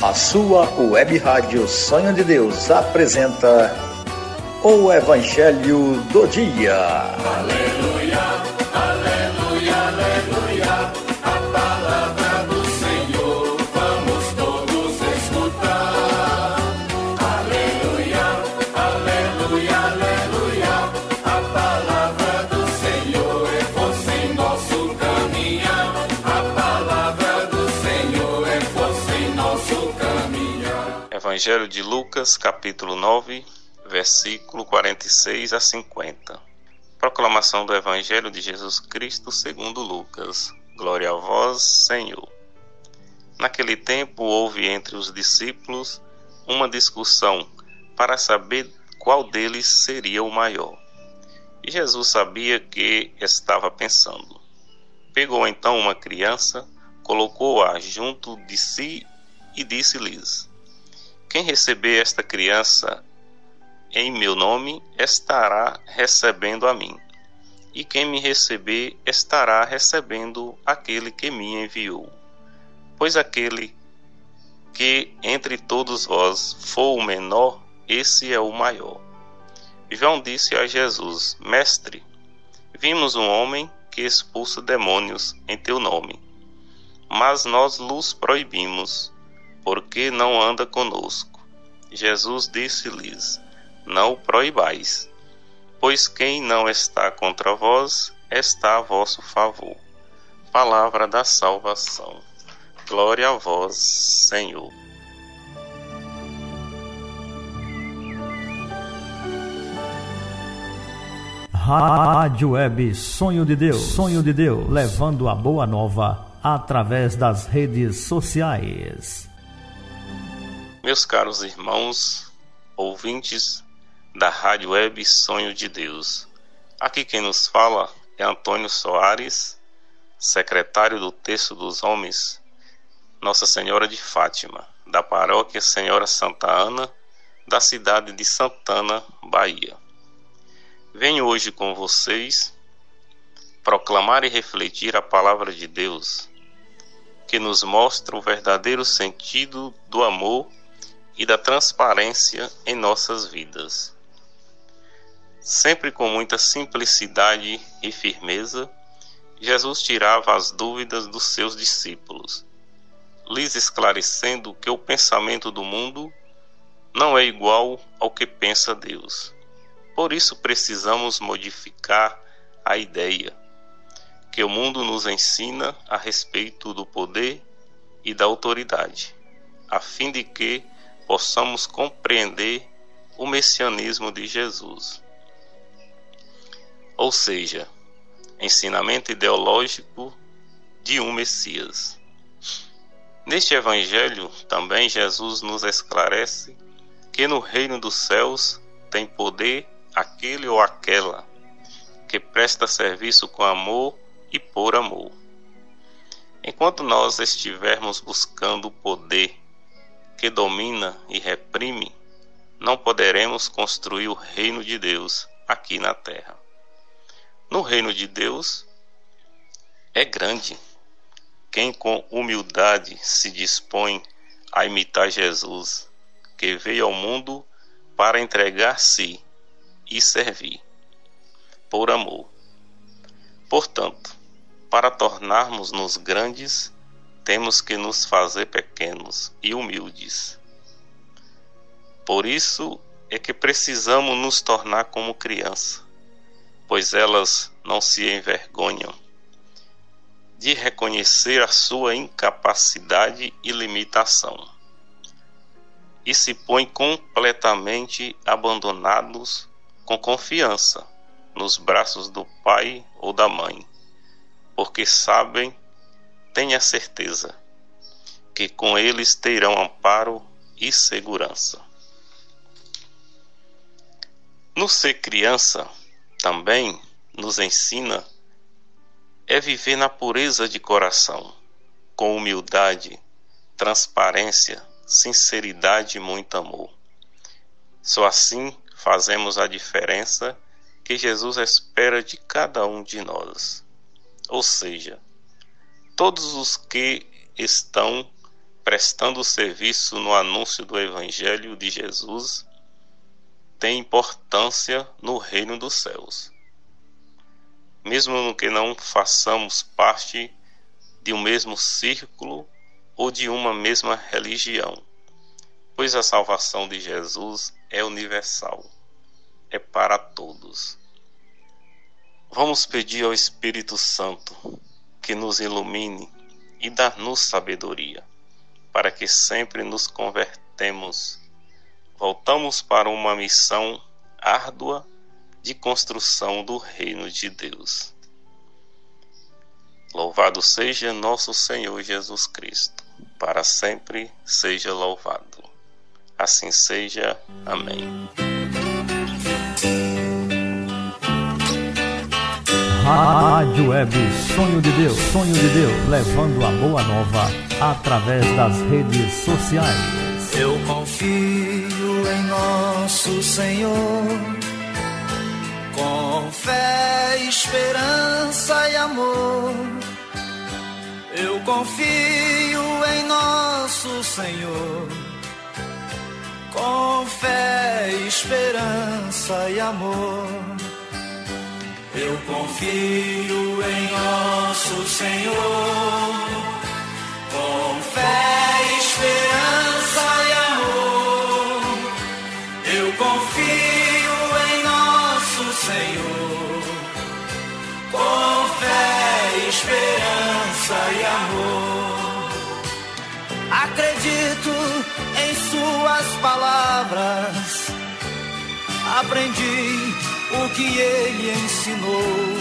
A sua web rádio Sonho de Deus apresenta o Evangelho do Dia. Aleluia, aleluia, aleluia, a palavra do Senhor vamos todos escutar. Aleluia, aleluia, aleluia, a palavra do Senhor é força em nosso caminhar. A palavra do Senhor é força em nosso caminhar. Evangelho de Lucas, capítulo 9, versículo 46 a 50. Proclamação do Evangelho de Jesus Cristo segundo Lucas. Glória a vós, Senhor. Naquele tempo houve entre os discípulos uma discussão para saber qual deles seria o maior. E Jesus sabia que estava pensando. Pegou então uma criança, colocou-a junto de si e disse-lhes: quem receber esta criança em meu nome estará recebendo a mim, e quem me receber estará recebendo aquele que me enviou. Pois aquele que entre todos vós for o menor, esse é o maior. João disse a Jesus: Mestre, vimos um homem que expulsa demônios em teu nome, mas nós lhes proibimos, porque não anda conosco. Jesus disse-lhes: não o proibais, pois quem não está contra vós está a vosso favor. Palavra da salvação. Glória a vós, Senhor. Rádio Web Sonho de Deus, levando a boa nova através das redes sociais. Meus caros irmãos, ouvintes da Rádio Web Sonho de Deus. Aqui quem nos fala é Antônio Soares, secretário do Terço dos Homens Nossa Senhora de Fátima, da paróquia Senhora Santa Ana, da cidade de Santana, Bahia. Venho hoje com vocês proclamar e refletir a palavra de Deus, que nos mostra o verdadeiro sentido do amor e da transparência em nossas vidas. Sempre com muita simplicidade e firmeza, Jesus tirava as dúvidas dos seus discípulos, lhes esclarecendo que o pensamento do mundo não é igual ao que pensa Deus. Por isso precisamos modificar a ideia que o mundo nos ensina a respeito do poder e da autoridade, a fim de que possamos compreender o messianismo de Jesus. Ou seja, ensinamento ideológico de um Messias. Neste Evangelho, também Jesus nos esclarece que no reino dos céus tem poder aquele ou aquela que presta serviço com amor e por amor. Enquanto nós estivermos buscando o poder que domina e reprime, não poderemos construir o reino de Deus aqui na terra. No reino de Deus é grande quem com humildade se dispõe a imitar Jesus, que veio ao mundo para entregar-se e servir, por amor. Portanto, para tornarmos-nos grandes, temos que nos fazer pequenos e humildes. Por isso é que precisamos nos tornar como criança, pois elas não se envergonham de reconhecer a sua incapacidade e limitação, e se põem completamente abandonados com confiança nos braços do pai ou da mãe, porque sabem, têm a certeza, que com eles terão amparo e segurança. No ser criança, também nos ensina viver na pureza de coração, com humildade, transparência, sinceridade e muito amor. Só assim fazemos a diferença que Jesus espera de cada um de nós. Ou seja, todos os que estão prestando serviço no anúncio do Evangelho de Jesus, tem importância no reino dos céus. Mesmo que não façamos parte de um mesmo círculo ou de uma mesma religião, pois a salvação de Jesus é universal, é para todos. Vamos pedir ao Espírito Santo que nos ilumine e dá-nos sabedoria, para que sempre nos voltamos para uma missão árdua de construção do reino de Deus. Louvado seja nosso Senhor Jesus Cristo, para sempre seja louvado. Assim seja. Amém. Rádio Web Sonho de Deus, levando a boa nova através das redes sociais. Eu confio em nosso Senhor, com fé, esperança e amor. Eu confio em nosso Senhor, com fé, esperança e amor. Eu confio em nosso Senhor, com fé, esperança e amor. Eu confio em nosso Senhor, com fé, esperança e amor. Acredito em suas palavras, aprendi o que ele ensinou.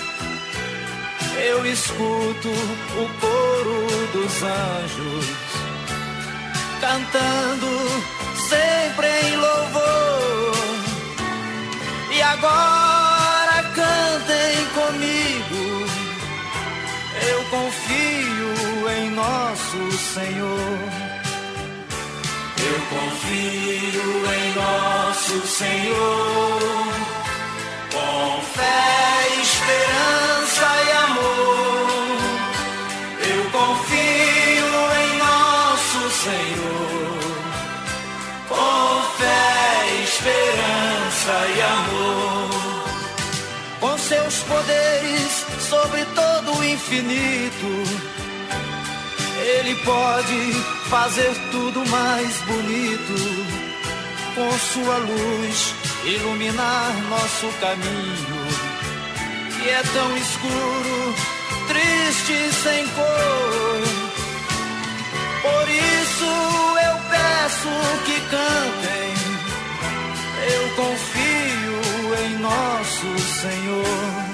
Eu escuto o coro dos anjos cantando sempre em louvor. E agora cantem comigo. Eu confio em nosso Senhor. Eu confio em nosso Senhor, com fé, esperança e amor. Eu confio em nosso Senhor, com fé, esperança e amor. Com seus poderes sobre todo o infinito, Ele pode fazer tudo mais bonito. Com sua luz iluminar nosso caminho, que é tão escuro, triste, sem cor. Por isso eu peço que cantem. Eu confio em nosso Senhor.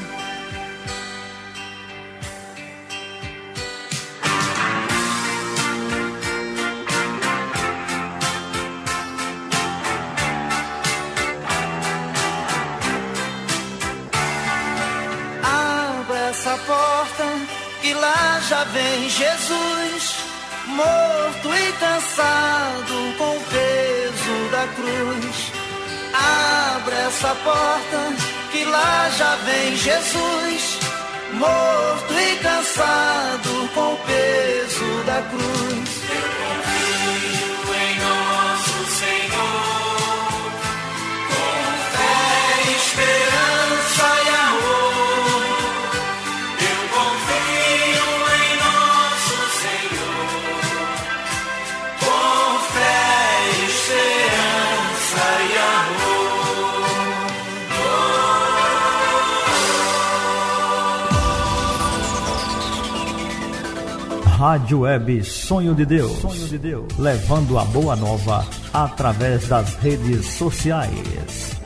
Essa porta que lá já vem Jesus, morto e cansado com o peso da cruz. Abra essa porta que lá já vem Jesus, morto e cansado com o peso da cruz. Eu confio em nosso Senhor, com fé, esperança e amor. Rádio Web Sonho de Deus, levando a boa nova através das redes sociais.